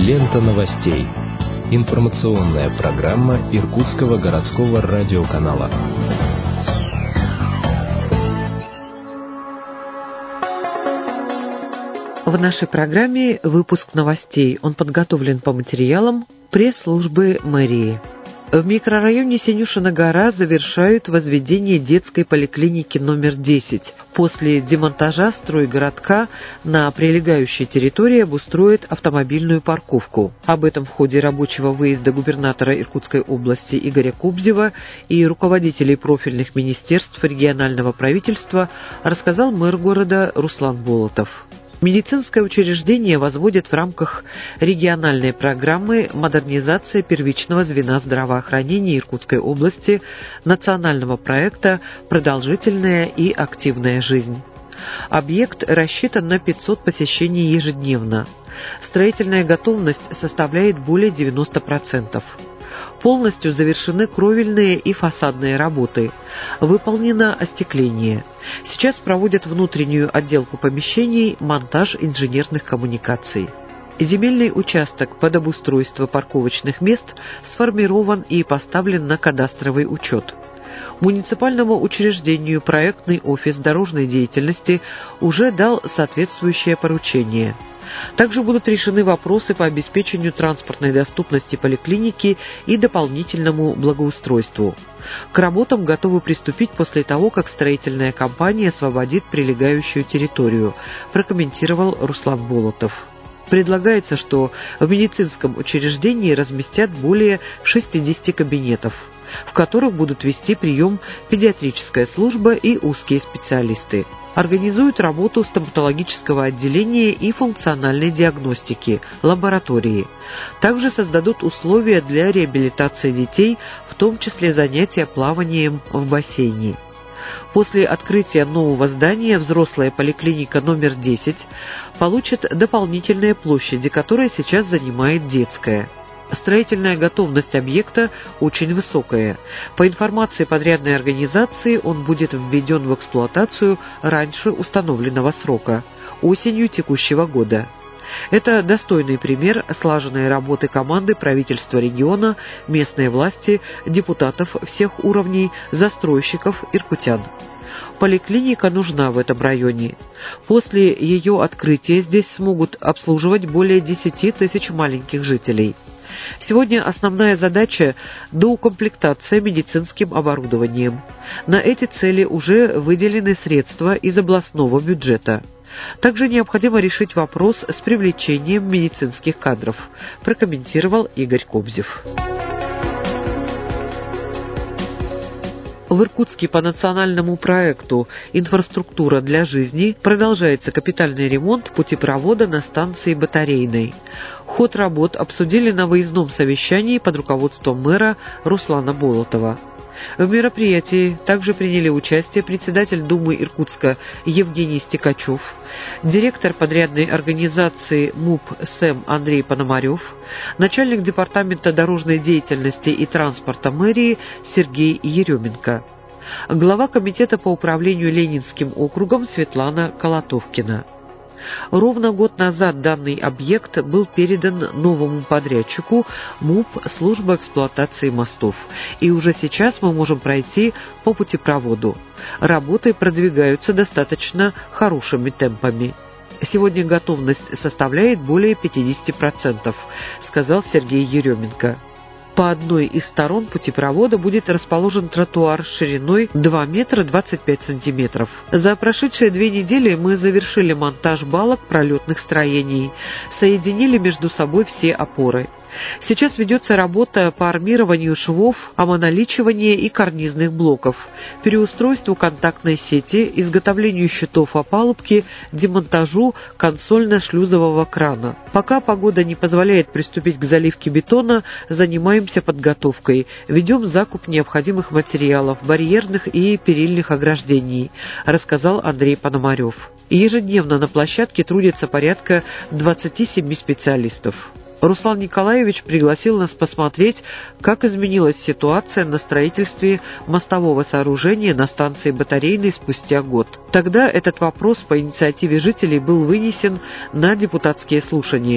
Лента новостей. Информационная программа Иркутского городского радиоканала. В нашей программе выпуск новостей. Он подготовлен по материалам пресс-службы мэрии. В микрорайоне Синюшина гора завершают возведение детской поликлиники номер 10. После демонтажа стройгородка на прилегающей территории обустроят автомобильную парковку. Об этом в ходе рабочего выезда губернатора Иркутской области Игоря Кобзева и руководителей профильных министерств регионального правительства рассказал мэр города Руслан Болотов. Медицинское учреждение возводят в рамках региональной программы «Модернизация первичного звена здравоохранения Иркутской области» национального проекта «Продолжительная и активная жизнь». Объект рассчитан на 500 посещений ежедневно. Строительная готовность составляет более 90%. Полностью завершены кровельные и фасадные работы. Выполнено остекление. Сейчас проводят внутреннюю отделку помещений, монтаж инженерных коммуникаций. Земельный участок под обустройство парковочных мест сформирован и поставлен на кадастровый учет. Муниципальному учреждению проектный офис дорожной деятельности уже дал соответствующее поручение. Также будут решены вопросы по обеспечению транспортной доступности поликлиники и дополнительному благоустройству. К работам готовы приступить после того, как строительная компания освободит прилегающую территорию, прокомментировал Руслан Болотов. Предлагается, что в медицинском учреждении разместят более 60 кабинетов, в которых будут вести прием педиатрическая служба и узкие специалисты. Организуют работу стоматологического отделения и функциональной диагностики, лаборатории. Также создадут условия для реабилитации детей, в том числе занятия плаванием в бассейне. После открытия нового здания взрослая поликлиника номер 10 получит дополнительные площади, которые сейчас занимает детская. Строительная готовность объекта очень высокая. По информации подрядной организации, он будет введен в эксплуатацию раньше установленного срока – осенью текущего года. Это достойный пример слаженной работы команды правительства региона, местной власти, депутатов всех уровней, застройщиков, иркутян. Поликлиника нужна в этом районе. После ее открытия здесь смогут обслуживать более 10 тысяч маленьких жителей. Сегодня основная задача – доукомплектация медицинским оборудованием. На эти цели уже выделены средства из областного бюджета. Также необходимо решить вопрос с привлечением медицинских кадров, прокомментировал Игорь Кобзев. В Иркутске по национальному проекту «Инфраструктура для жизни» продолжается капитальный ремонт путепровода на станции Батарейной. Ход работ обсудили на выездном совещании под руководством мэра Руслана Болотова. В мероприятии также приняли участие председатель Думы Иркутска Евгений Стекачев, директор подрядной организации МУП СЭМ Андрей Пономарев, начальник департамента дорожной деятельности и транспорта мэрии Сергей Еременко, глава комитета по управлению Ленинским округом Светлана Колотовкина. Ровно год назад данный объект был передан новому подрядчику МУП «Служба эксплуатации мостов», и уже сейчас мы можем пройти по путепроводу. Работы продвигаются достаточно хорошими темпами. Сегодня готовность составляет более 50%, сказал Сергей Еременко. По одной из сторон путепровода будет расположен тротуар шириной 2 метра 25 сантиметров. За прошедшие 2 недели мы завершили монтаж балок пролетных строений, соединили между собой все опоры. Сейчас ведется работа по армированию швов, омоноличиванию и карнизных блоков, переустройству контактной сети, изготовлению щитов опалубки, демонтажу консольно-шлюзового крана. Пока погода не позволяет приступить к заливке бетона, занимаемся подготовкой, ведем закуп необходимых материалов, барьерных и перильных ограждений, рассказал Андрей Пономарев. Ежедневно на площадке трудится порядка 27 специалистов. Руслан Николаевич пригласил нас посмотреть, как изменилась ситуация на строительстве мостового сооружения на станции Батарейной спустя год. Тогда этот вопрос по инициативе жителей был вынесен на депутатские слушания.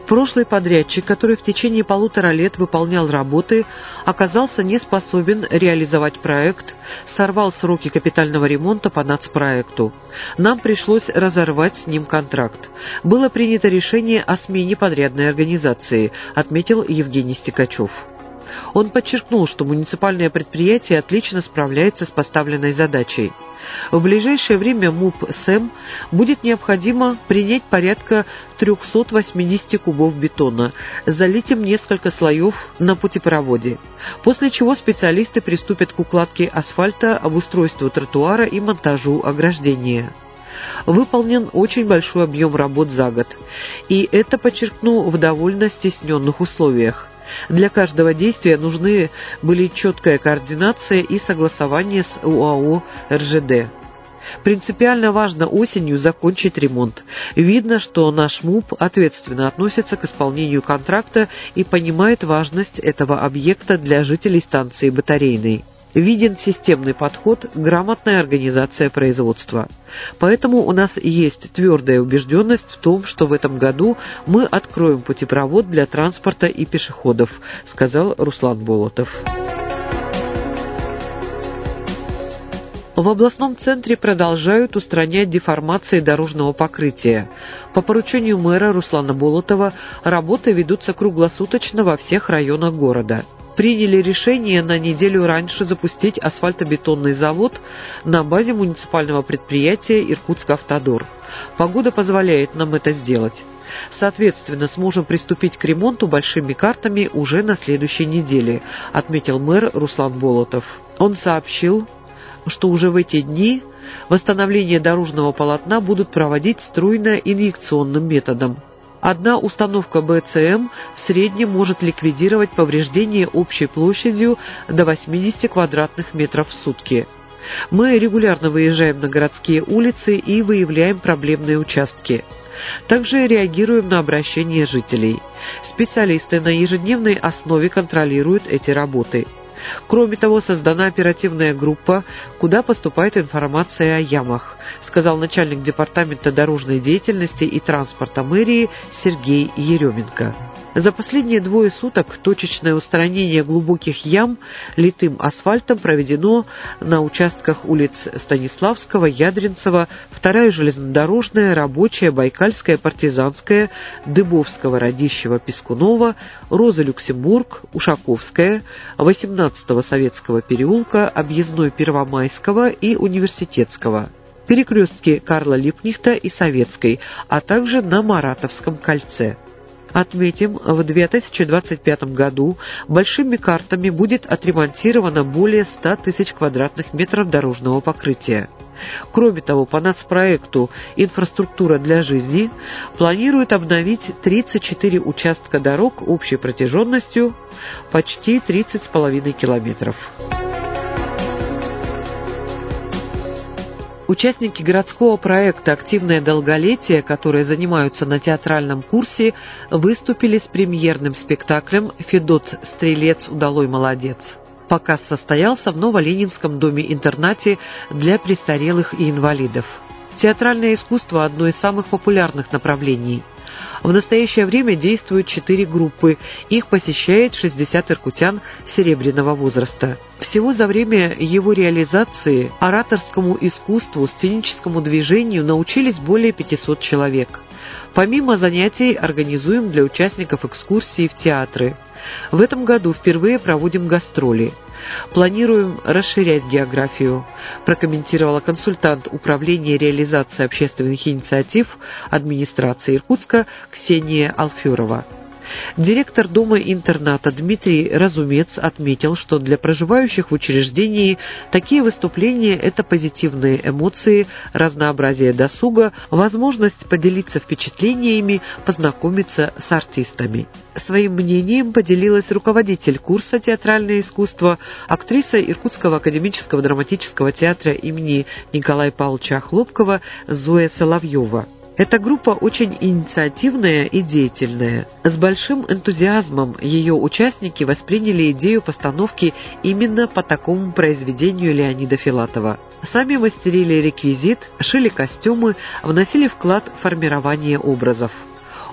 Прошлый подрядчик, который в течение 1,5 лет выполнял работы, оказался не способен реализовать проект, сорвал сроки капитального ремонта по нацпроекту. Нам пришлось разорвать с ним контракт. Было принято решение о смене подрядной организации, отметил Евгений Стекачев. Он подчеркнул, что муниципальное предприятие отлично справляется с поставленной задачей. В ближайшее время МУП СЭМ будет необходимо принять порядка 380 кубов бетона, залить им несколько слоев на путепроводе, после чего специалисты приступят к укладке асфальта, обустройству тротуара и монтажу ограждения. Выполнен очень большой объем работ за год, и это, подчеркну, в довольно стесненных условиях. Для каждого действия нужны были четкая координация и согласование с УАО РЖД. Принципиально важно осенью закончить ремонт. Видно, что наш МУП ответственно относится к исполнению контракта и понимает важность этого объекта для жителей станции Батарейной. Виден системный подход, грамотная организация производства. Поэтому у нас есть твердая убежденность в том, что в этом году мы откроем путепровод для транспорта и пешеходов, сказал Руслан Болотов. В областном центре продолжают устранять деформации дорожного покрытия. По поручению мэра Руслана Болотова работы ведутся круглосуточно во всех районах города. Приняли решение на неделю раньше запустить асфальтобетонный завод на базе муниципального предприятия «Иркутскавтодор». Погода позволяет нам это сделать. Соответственно, сможем приступить к ремонту большими картами уже на следующей неделе, отметил мэр Руслан Болотов. Он сообщил, что уже в эти дни восстановление дорожного полотна будут проводить струйно-инъекционным методом. Одна установка БЦМ в среднем может ликвидировать повреждения общей площадью до 80 квадратных метров в сутки. Мы регулярно выезжаем на городские улицы и выявляем проблемные участки. Также реагируем на обращения жителей. Специалисты на ежедневной основе контролируют эти работы. Кроме того, создана оперативная группа, куда поступает информация о ямах, сказал начальник департамента дорожной деятельности и транспорта мэрии Сергей Еременко. За последние 2 суток точечное устранение глубоких ям литым асфальтом проведено на участках улиц Станиславского, Ядринцева, 2-я железнодорожная, Рабочая, Байкальская, Партизанская, Дыбовского, Радищева, Пискунова, Роза Люксембург, Ушаковская, 18-го Советского переулка, Объездной Первомайского и Университетского, перекрестки Карла Липкнехта и Советской, а также на Маратовском кольце. Отметим, в 2025 году большими картами будет отремонтировано более 100 тысяч квадратных метров дорожного покрытия. Кроме того, по нацпроекту «Инфраструктура для жизни» планируют обновить 34 участка дорог общей протяженностью почти 30,5 километров. Участники городского проекта «Активное долголетие», которые занимаются на театральном курсе, выступили с премьерным спектаклем «Федот Стрелец удалой молодец». Показ состоялся в Новоленинском доме-интернате для престарелых и инвалидов. Театральное искусство – одно из самых популярных направлений. В настоящее время действуют 4 группы, их посещает 60 иркутян серебряного возраста. Всего за время его реализации ораторскому искусству, сценическому движению научились более 500 человек. Помимо занятий организуем для участников экскурсии в театры. В этом году впервые проводим гастроли. Планируем расширять географию, прокомментировала консультант управления реализации общественных инициатив администрации Иркутска Ксения Алферова. Директор дома-интерната Дмитрий Разумец отметил, что для проживающих в учреждении такие выступления – это позитивные эмоции, разнообразие досуга, возможность поделиться впечатлениями, познакомиться с артистами. Своим мнением поделилась руководитель курса «Театральное искусство», актриса Иркутского академического драматического театра имени Николая Павловича Хлопкова Зоя Соловьева. Эта группа очень инициативная и деятельная. С большим энтузиазмом ее участники восприняли идею постановки именно по такому произведению Леонида Филатова. Сами мастерили реквизит, шили костюмы, вносили вклад в формирование образов.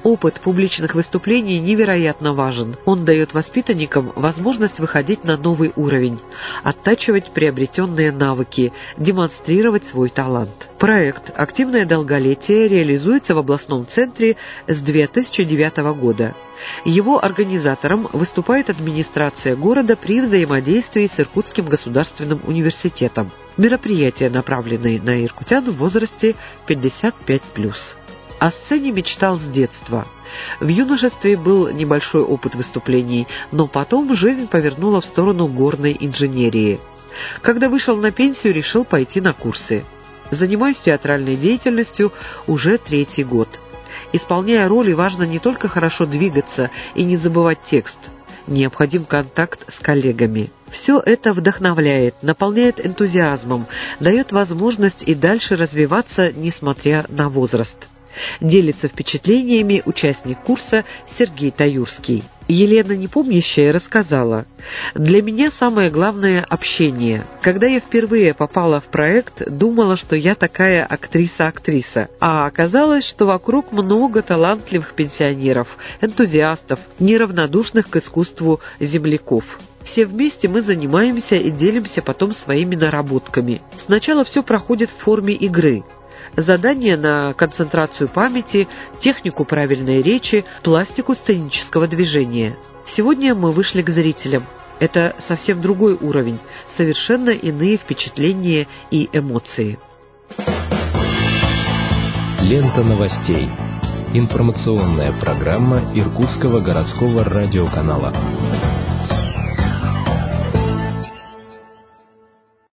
Опыт публичных выступлений невероятно важен. Он дает воспитанникам возможность выходить на новый уровень, оттачивать приобретенные навыки, демонстрировать свой талант. Проект «Активное долголетие» реализуется в областном центре с 2009 года. Его организатором выступает администрация города при взаимодействии с Иркутским государственным университетом. Мероприятия направлены на иркутян в возрасте 55+. О сцене мечтал с детства. В юношестве был небольшой опыт выступлений, но потом жизнь повернула в сторону горной инженерии. Когда вышел на пенсию, решил пойти на курсы. Занимаюсь театральной деятельностью уже 3-й год. Исполняя роли, важно не только хорошо двигаться и не забывать текст. Необходим контакт с коллегами. Все это вдохновляет, наполняет энтузиазмом, дает возможность и дальше развиваться, несмотря на возраст. Делится впечатлениями участник курса Сергей Таюрский. Елена Непомнящая рассказала: «Для меня самое главное – общение. Когда я впервые попала в проект, думала, что я такая актриса-актриса. А оказалось, что вокруг много талантливых пенсионеров, энтузиастов, неравнодушных к искусству земляков. Все вместе мы занимаемся и делимся потом своими наработками. Сначала все проходит в форме игры. Задания на концентрацию памяти, технику правильной речи, пластику сценического движения. Сегодня мы вышли к зрителям. Это совсем другой уровень, совершенно иные впечатления и эмоции». Лента новостей. Информационная программа Иркутского городского радиоканала.